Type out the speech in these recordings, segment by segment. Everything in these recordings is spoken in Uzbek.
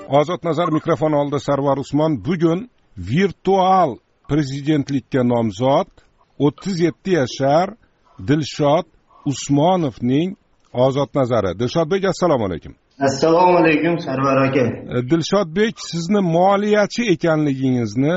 Ozod Nazar mikrofon oldida Sarvar Usmon. Bugun virtual prezidentlikka nomzod 37 yashar Dilshod Usmonovning Ozod Nazari. Dilshodbek, assalomu alaykum. Assalomu alaykum Sarvar aka. Dilshodbek, sizni moliyachi ekanligingizni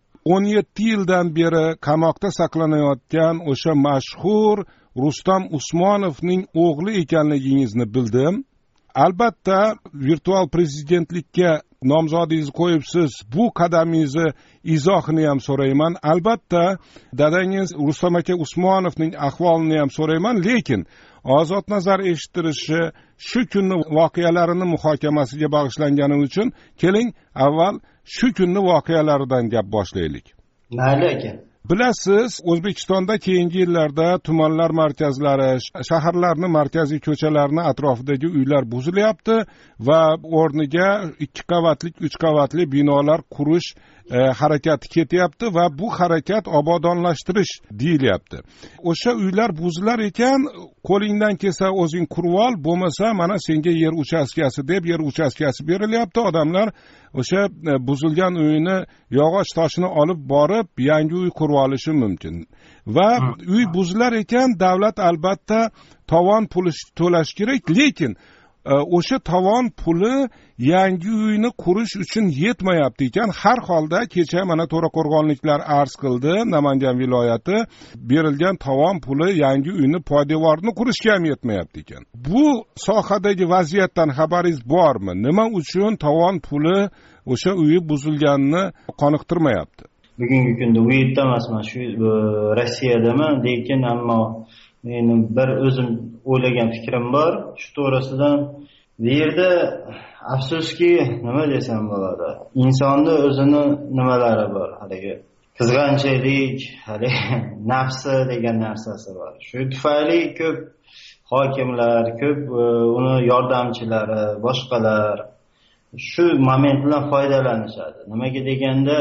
17 yildan beri qamoqda saqlanayotgan o'sha mashhur Rustam Usmonovning o'g'li ekanligingizni bildim. Albatta, virtual prezidentlikka nomzodingizni qo'yibsiz. Bu qadamingizni izohini ham so'rayman. Albatta, dadangiz Rustam aka Usmonovning ahvolini ham so'rayman, lekin Ozod Nazar eshittirishi shu kunning voqealarini muhokamasiga bag'ishlangani uchun keling avval shu kunning voqealaridan gap boshlaylik. Mayli aka. Bilasiz, O'zbekistonda keyingi yillarda tumanlar markazlari, shaharlarning markaziy ko'chalarining atrofidagi uylar buzilyapti va o'rniga 2 qavatli, 3 qavatli binolar qurish harakati ketyapti va bu harakat obodonlashtirish deyilyapti. O'sha uylar buzilar ekan, qo'lingdan kelsa o'zing qurib ol, bo'lmasa mana senga yer uchastkasi deb yer uchastkasi berilyapti. Odamlar o'sha buzilgan uyini yog'och toshini olib borib yangi uy qurib olishi mumkin. Va uy buzilar ekan, davlat albatta tovon puli to'lash kerak, lekin o'sha tovon puli yangi uyni qurish uchun yetmayapti ekan. Har holda kecha mana To'raqo'rg'onliklar arz qildi, Namangan viloyati berilgan tovon puli yangi uyni poydevorini qurishga ham yetmayapti ekan. Bu sohadagi vaziyatdan xabaringiz bormi? Nima uchun tovon puli o'sha uyi buzilganini qoniqtirmayapti? Bugungi kunda u yerda emasman, shu Rossiyadaman, lekin ammo meni bir o'zim o'ylagan fikrim bor. Shu to'g'risidan bu yerda afsuski nima desam bo'ladi? Insonni o'zini nimalari bor, haligi qizg'anchilik, haligi nafsi degan narsasi bor. Shu tufayli ko'p hokimlar, ko'p uni yordamchilari, boshqalar shu moment bilan foydalanishadi. Nimaga deganda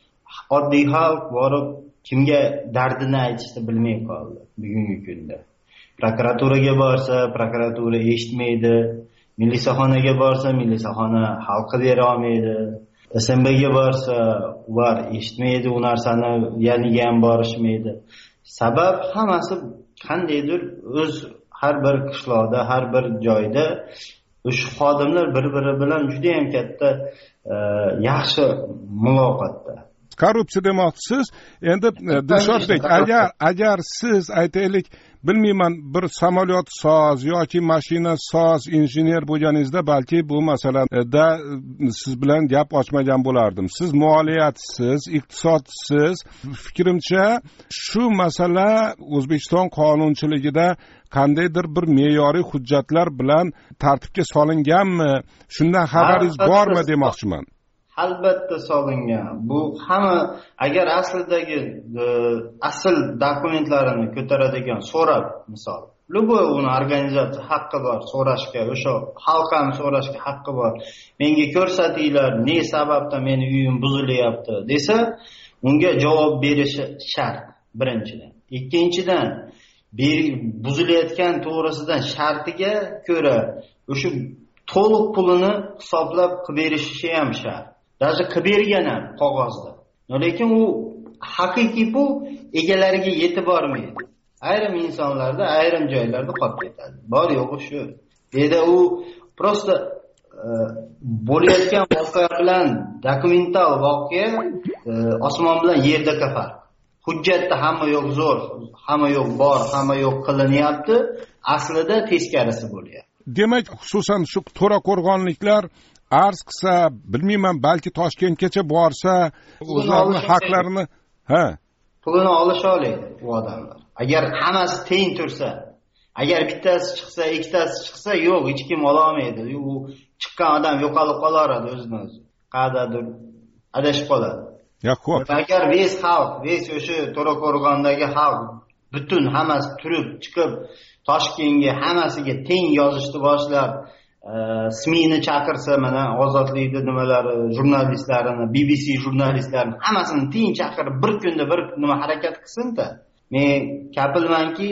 oddiy xalq borib kimga dardini aytishni bilmay qoldi bugungi kunda. Prokuraturaga borsa, prokuratura eshitmaydi. Milisaxonaga borsa, milisaxona xalqqa bera olmaydi. SMBga borsa, ular eshitmaydi, u narsani yaniga ham borishmaydi. Sabab hammasi qandaydir o'z har bir qishloqda, har bir joyda o'sha xodimlar bir-biri bilan juda ham katta yaxshi muloqotda. Korrupsiya demoqchisiz. Endi Dilshodbek, agar siz aytaylik, bilmayman, bir samolyot soz yoki mashina soz injener bo'lganingizda balki bu masalada siz bilan gap ochmagan bo'lardim. Siz moliyachitsiz, iqtisodchisiz. Fikrimcha, shu masala O'zbekiston qonunchiligida qandaydir bir me'yoriy hujjatlar bilan tartibga solinganmi? Shundan xabaringiz bormi demoqchiman. Albatta solingan. Bu hamma agar aslidagi asl dokumentlarini ko'taradigan so'rab, misol, любой uni organizatsiya haqqi bor so'rashga, o'sha xalq ham so'rashga haqqi bor. Menga ko'rsatinglar, ne sababdan meni uyim buzilyapti desa, unga javob berishi shart, birinchidan. Ikkinchidan, buzilayotgan to'g'risidan shartiga ko'ra o'sha to'liq pulini hisoblab qilib berishi ham shart. Даже qilib bergan ham qog'ozda. Lekin u haqiqiy pul egalariga yetib bormaydi. Ayrim insonlarda, ayrim joylarda qolib ketadi. Bor yo'g'i shu. Dedi u prosta bo'layotgan voqea bilan dokumental voqea osmon bilan yerda farq. Hujjatda hamma yo'q zo'r, hamma yo'q bor, hamma yo'q qilinyapti. Aslida teskarisi bo'lyapti. Demak, xususan shu To'raqo'rg'onliklar arz qilsa, bilmayman, balki Toshkentgacha borsa, o'zlarining haqlarini, pulini olisha oladi u odamlar. Agar hammasi teng tursa, agar bittasi chiqsa, ikkitasi chiqsa, yo'q, hech kim ola olmaydi. U chiqqan odam yo'qolib qolaradi o'zidan o'zi. Qayerdadir adashib qoladi. Agar ves xalq, ves o'sha To'raqo'rg'ondagi xalq butun hammasi turib chiqib Toshkentga hammasiga teng yozishni boshlab, SMIni chaqirsa, mana ozodlikda nimalari, jurnalistlarini, BBC jurnalistlarini hammasini teng chaqirib bir kunda bir nima harakat qilsin-da. Men kapilmanki,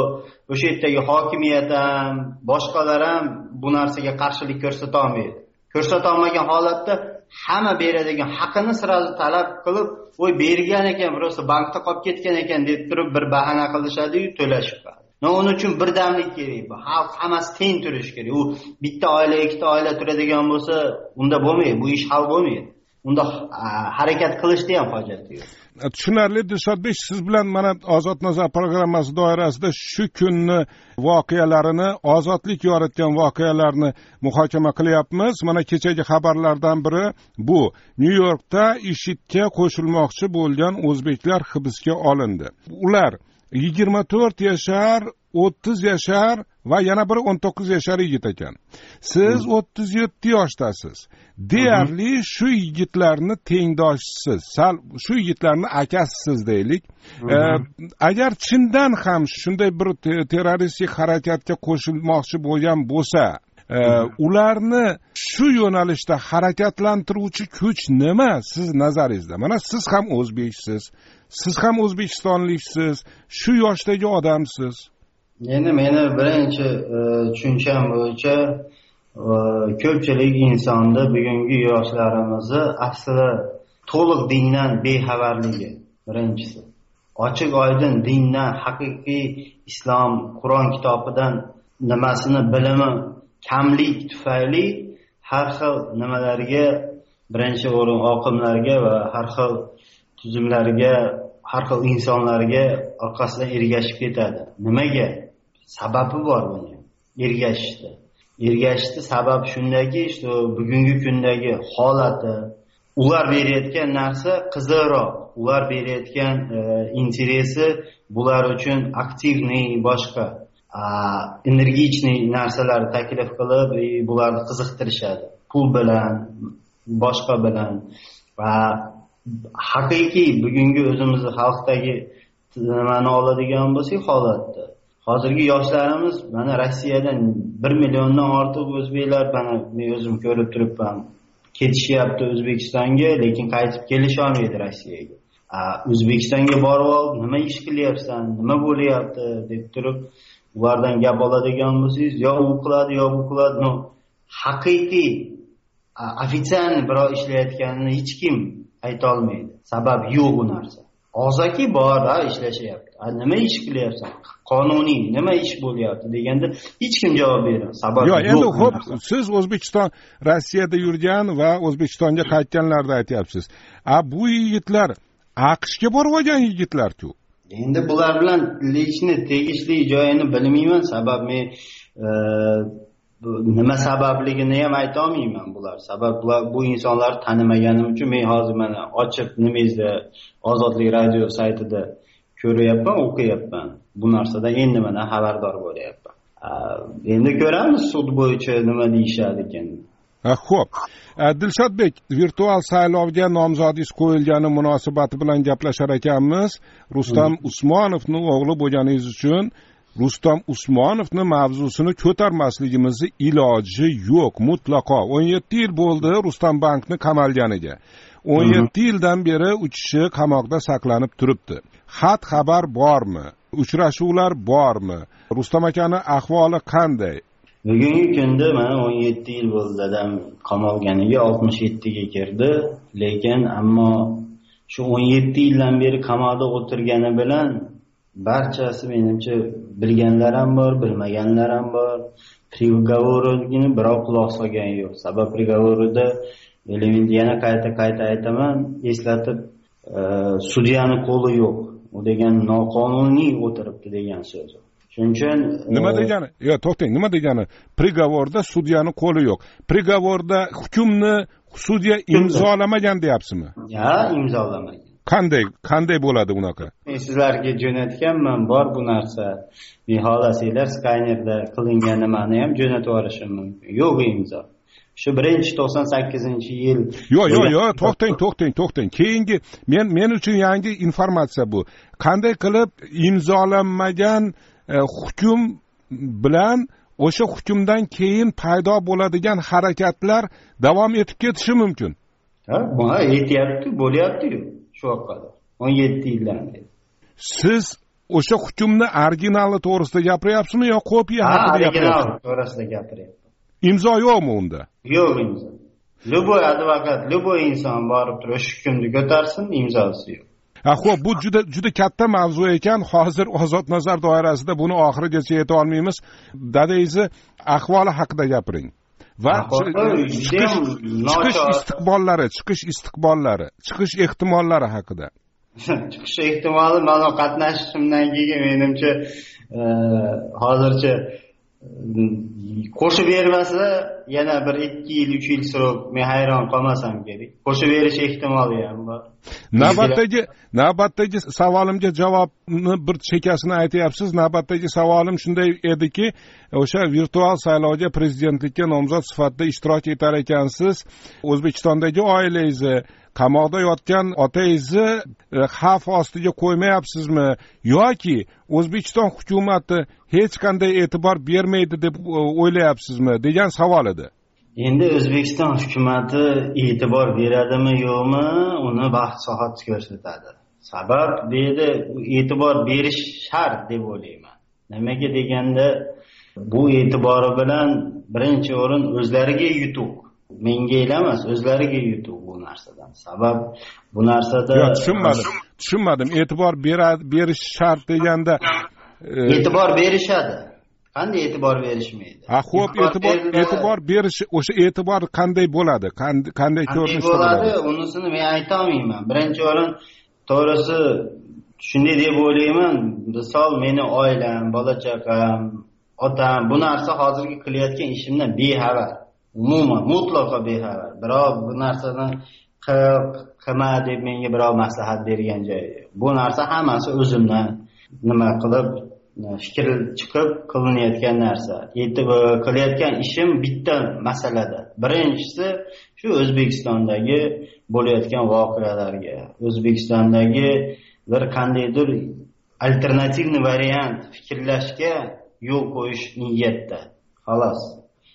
o'sha yerdagi hokimiyat ham, boshqalar ham bu narsaga qarshilik ko'rsata olmaydi. ko'rsatolmagan holatda hamma beradigan haqqini sirazi talab qilib, voy bergan ekan, birosa bankda qolib ketgan ekan deb turib bir bahana qilishadi-yu, to'lashib qoladi. Uning uchun birdamlik kerak. Bu xalq hammasi teng turishi kerak. U bitta oila, ikkita oila turadigan bo'lsa, unda bo'lmaydi. Bu ish hal bo'lmaydi. Unda harakat qilishda ham hojati yo'q. Tushunarli. Dilshodbek, siz bilan mana Ozod nazar programmasi doirasida shu kunni voqealarini, ozodlik yoritgan voqealarni muhokama qilyapmiz. Mana kechagi xabarlardan biri bu. Nyu-Yorkda IShIDga qo'shilmoqchi bo'lgan o'zbeklar hibsga olindi. Ular 24 yashar, 30 yashar va yana biri 19 yashar yigit ekan. Siz 37 yoshdasiz. Deyarli shu yigitlarni tengdoshsiz, sal shu yigitlarni akasisiz deylik. Agar chindan ham shunday bir terroristik harakatga qo'shilmoqchi bo'lgan bo'lsa, ularni shu yo'nalishda harakatlantiruvchi kuch nima siz nazaringizda? Mana siz ham o'zbeksiz, siz ham o'zbekistonliksiz, shu yoshdagi odamsiz. Endi meni birinchi tushuncham bo'yicha ko'pchilik insonda bugungi yoshlarimizni asli to'liq dindan bexabarligi birinchisi. Ochiq oydin dindan, haqiqiy islom, Qur'on kitobidan nimasini bilimi kamlik tufayli har xil nimalarga, birinchi o'rin oqimlarga va har xil tuzumlarga, har xil insonlarga orqasidan ergashib ketadi. Nimaga? Sababi bor buni. Ergashishdi sababi shundaki, işte bugungi kundagi holati, ular berayotgan narsa qiziqroq, ular berayotgan interesi bular uchun aktivniy, boshqa energichniy narsalar taklif qilib, bularni qiziqtirishadi. Pul bilan, boshqa bilan va haqiqiy bugungi o'zimizni xalqdagi nimani oladigan bo'lsak, holatda hozirgi yoshlarimiz mana Rossiyadan 1 milliondan ortiq o'zbeklar, mana men o'zim ko'rib turibman, ketishyapti O'zbekistonga, lekin qaytib kelisha olmaydi Rossiyaga. O'zbekistonga borib olib, nima ish qilyapsan, nima bo'lyapti deb turib, ulardan gap oladigan bo'lsangiz, yo u qiladi, yo bu qiladi. No, haqiqiy ofitsial birov ishlayotganini hech kim ayta olmaydi. Sabab yo'q bu narsa. Hozirki bor, ishlashyapti. Nima ish qilyapsan? Qonuniy nima ish bo'lyapti deganda hech kim javob bermaydi. Sabab yo'q. Endi xo'p, siz O'zbekiston, Rossiyada yurgan va O'zbekistonga qaytganlarda aytyapsiz. Bu yigitlar AQShga borib olgan yigitlar-ku. Endi bular bilan tegishli joyini bilmayman. Sabab men nima sababligini ham ayta olmayman bular. Sabab bu insonlar tanimaganim uchun men hozir mana ochib nimangizda Ozodlik radio saytida ko'ryapman, o'qiyapman. Bu narsadan endi mana xabardor bo'lyapman. Endi ko'ramiz sud bo'yicha nima deyishadi ekan. Xo'p. Dilshodbek, virtual saylovga nomzodingiz qo'yilgani munosabati bilan gaplashar ekanmiz. Rustam Usmonovning o'g'li bo'lganingiz uchun Rustam Usmonovning mavzusini ko'tarmasligimizni iloji yo'q mutlaqo. 17 yil bo'ldi Rustam bankni qamalganiga. 17 yildan beri u kishi qamoqda saqlanib turibdi. Xat xabar bormi? Uchrashuvlar bormi? Rustam akani ahvoli qanday? Bugungi kunda mana 17 yil bo'ldi dadam qamalganiga, 67 ga kirdi. Lekin ammo shu 17 yildan beri qamoqda o'tirgani bilan barchasi menimcha bilganlar ham bor, bilmaganlar ham bor. Prigovorni birov quloq solgani yo'q. Sabab prigovorida yana qayta aytaman, eslatib, sudyani qo'li yo'q. U degan noqonuniy o'tiribdi degan so'z. Shuning uchun nima degani? Yo, to'xtang, nima degani? Prigovorda sudyani qo'li yo'q. Prigovorda hukmni sudya imzolamagan deyapsizmi? Ha, imzolamagan. Qanday bo'ladi unaqa? Men sizlarga jo'natganman, bor bu narsa. Men xohlasanglar skanerda qilingan nimani ham jo'natib yuborishim mumkin. Yo'q imzo. Shu 98-yil. Yo'q, to'xtang. Keyingi men uchun yangi informatsiya bu. Qanday qilib imzolanmagan hukm bilan o'sha hukmdan keyin paydo bo'ladigan harakatlar davom etib ketishi mumkin? Buni aytyapti, bo'lyapti-ku. Shu vaqtda 17 yildan beri. Siz o'sha hukmni originali to'g'risida gapiryapsizmi yo kopiya haqida gapiryapsizmi? Original to'g'risida gapiryapman. Imzo yo'qmi unda? Yo'q imzo. Любой advokat, любой inson borib turib o'sha hukmni ko'tarsin, imzosi yo'q. Xo'p, bu juda katta mavzu ekan. Hozir ozod nazar doirasida buni oxirigacha yeta olmaymiz. Dadangizning ahvoli haqida gapiring. Va chiqish istiqbollari, chiqish ehtimollari haqida. Chiqish ehtimoli mana qatnashishimdan keyin menimcha hozircha qo'shib bermasa yana bir 2 yil 3 yil surib men hayron qolmasam kerak. Qo'shib berish ehtimoli ham bor. Navbatdagi savolimga javobni bir chekkasini aytyapsiz. Navbatdagi savolim shunday ediki, o'sha virtual saylovga prezidentlikka nomzod sifatida ishtirok etar ekansiz. O'zbekistondagi oilangizni, qamoqda yotgan otangizni xavf ostiga qo'ymayapsizmi yoki O'zbekiston hukumati hech qanday e'tibor bermaydi deb o'ylayapsizmi degan savol edi. Endi O'zbekiston hukumati e'tibor beradimi yo'qmi, uni vaqt soat ko'rsatadi. Sabab bu yerda e'tibor berish shart deb o'ylayman. Nimaga deganda bu e'tibori bilan birinchi o'rin o'zlariga yutuq. Menga emas, o'zlariga yutuq bu narsadan. Sabab bu narsada tushunmadim. E'tibor berish shart deganda e'tibor berishadi. Qanday e'tibor berishmaydi? Xo'p, e'tibor berish, o'sha e'tibor qanday bo'ladi? Qanday ko'rinishda bo'ladi? Unisini men ayta olmayman. Birinchi o'rin to'g'risi shunday deb o'ylayman. Misol meni oilam, bola-chaqam, otam bu narsa hozirgi qilayotgan ishimdan bexabar. Umuman mutlaqo bexabar. Biroq bu narsadan qilma deb menga birov maslahat bergan joyi. Bu narsa hammasi o'zimdan nima qilib fikr chiqib qilinayotgan narsa. Qilayotgan ishim bitta masalada. Birinchisi shu O'zbekistondagi bo'layotgan voqealarga, O'zbekistondagi bir qandaydir alternativ variant fikrlashga yo'l qo'yish niyatda. Xolos.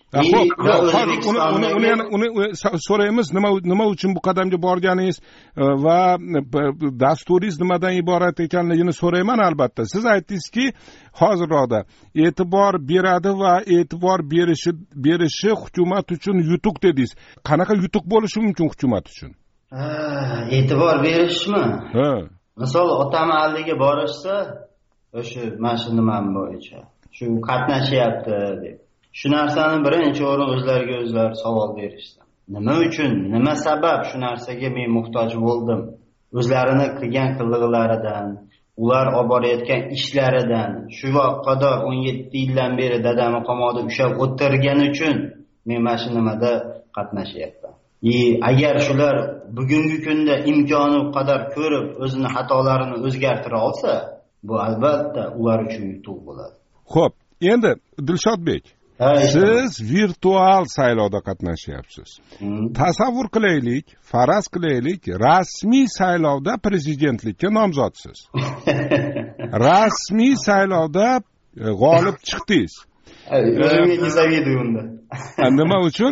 Uni so'raymiz, nima uchun bu qadamga borganingiz va dasturingiz nimadan iborat ekanligini so'rayman albatta. Siz aytdingizki, hozirroqda e'tibor beradi va e'tibor berishi hukumat uchun yutuq dedingiz. Qanaqa yutuq bo'lishi mumkin hukumat uchun? E'tibor berishmi? Misol otam aldiga borishsa, o'sha mana shu nimam bo'yicha, shu qatnashyapti deb. Shu narsani birinchi o'rin o'zlariga o'zlari savol berishdi. Nima uchun, nima sabab shu narsaga men muhtoj bo'ldim? O'zlarini qilgan qilliqlaridan, ular olib borayotgan ishlaridan, shu vaqtda 17 yildan beri dadamni qamoqda ushlab o'tirgani uchun men mana shu nimada qatnashyapman. Agar shular bugungi kunda imkoni qadar ko'rib o'zini xatolarini o'zgartira olsa, bu albatta ular uchun yutuq bo'ladi. Xo'p, endi Dilshodbek, siz virtual saylovda qatnashyapsiz. Tasavvur qilaylik, faraz qilaylik, rasmiy saylovda prezidentlikka nomzodsiz. Rasmiy saylovda g'olib chiqdingiz. O'zimga zaviydim. Nima uchun?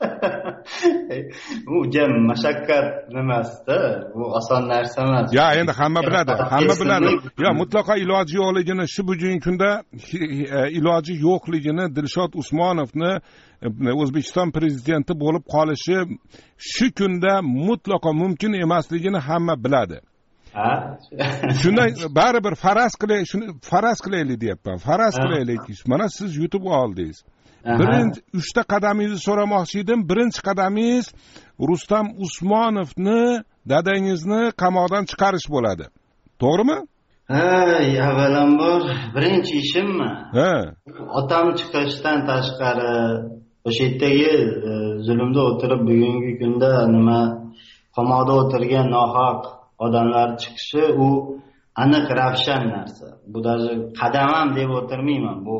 Bu jam mashaqqat emas-da, bu oson narsa emas. Ya, endi hamma biladi. Ya, mutlaqo iloji yo'qligini, shu bugungi kunda iloji yo'qligini, Dilshod Usmonovni O'zbekiston prezidenti bo'lib qolishi shu kunda mutlaqo mumkin emasligini hamma biladi. Shundan baribir faraz qilaylik deyapman. Faraz qilaylik. Mana siz yutib oldingiz. Birinchi 3 ta qadamingizni so'ramoqchi edim. Birinchi qadamingiz Rustam Usmonovni, dadangizni qamoqdan chiqarish bo'ladi. To'g'rimi? Avvalambor birinchi ishimmi? Otam chiqishdan tashqari o'sha yerdagi zulmda o'tirib bugungi kunda nima qamoqda o'tirgan nohaq odamlar chiqishi u aniq ravshan narsa. Bu даже qadam ham deb o'tirmayman. Bu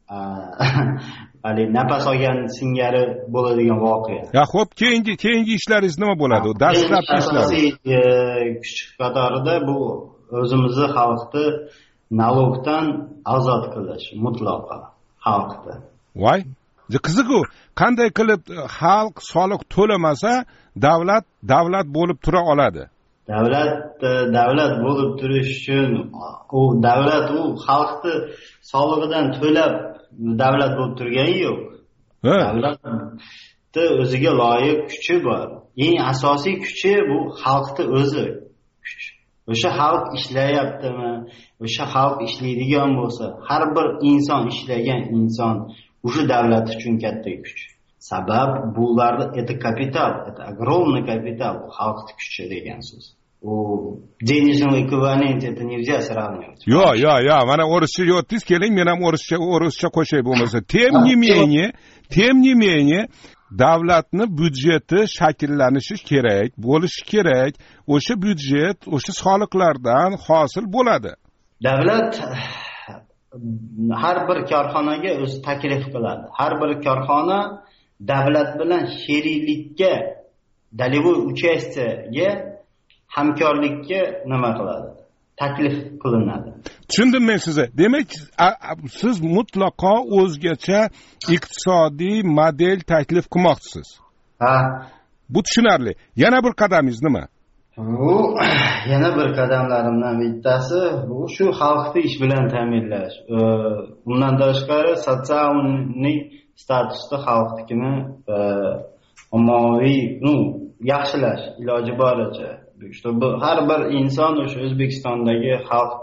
nafas olgan singari bo'ladigan voqea. Ya xo'p, keyingi ishlaringiz nima bo'ladi? Dastlabki ishlaringiz kuch qatorida bu o'zimizni xalqni nalogdan ozod qilish, mutlaqo xalqni. Voy, qiziq-ku, qanday qilib xalq soliq to'lamasa, davlat bo'lib tura oladi? Davlat bo'lib turish uchun davlat xalqni solig'idan to'lab davlat bo'lib turgani yo'q. o'ziga loyiq kuchi bor. Eng asosiy kuchi bu xalqning o'zi kuch. O'sha xalq ishlayaptimi? O'sha xalq ishlaydigan bo'lsa, har bir inson ishlagan inson o'sha davlat uchun katta kuch. Sabab bularda это kapital, это огромный kapital, xalqning kuchi degan so'z. U денежный эквивалент это нельзя сравнивать. Yo, mana o'rischa yotdingiz, keling, men ham o'rischa qo'shay bo'lmasa. Tem не менее, davlatni byudjeti shakllanishi kerak, bo'lishi kerak. O'sha byudjet, o'sha soliqlardan hosil bo'ladi. Davlat har bir korxonaga o'zi taklif qiladi. Har bir korxona davlat bilan sheriklikka, долевой участиеga, hamkorlikka nima qiladi? Taklif qilinadi. Tushundim men sizni. Demak, siz mutlaqo o'zgacha iqtisodiy model taklif qilmoqchisiz. Ha. Bu tushunarli. Yana bir qadamingiz nima? Bu yana bir qadamlarimdan bittasi bu shu xalqni ish bilan ta'minlash. Undan tashqari sotsialniy statusni xalqnikini ommaviy, yaxshilash iloji boricha. Har bir inson o'sha O'zbekistondagi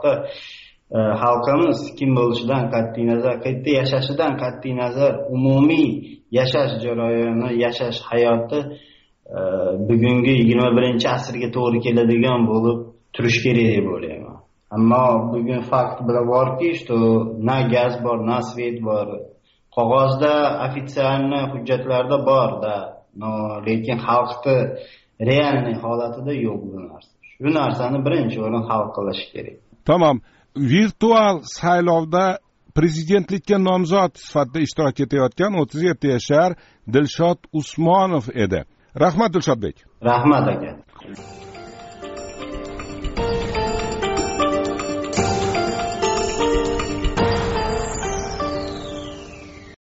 xalqimiz kim bo'lishidan qat'iy nazar, qayerda yashashidan qat'iy nazar, umumiy yashash jarayoni, yashash hayoti bugungi 21-asrga to'g'ri keladigan bo'lib turish kerak deb o'ylayman. Ammo bugun fakt borki, что na gaz bor, na svet bor. Qog'ozda, ofitsialniy hujjatlarda bor-da, lekin xalqni realniy holatida yo'q bu narsa. Shu narsani birinchi o'rin hal qilish kerak. Tamam. Virtual saylovda prezidentlikka nomzod sifatida ishtirok etayotgan 37 yashar Dilshod Usmonov edi. Rahmat Dilshodbek. Rahmat aka.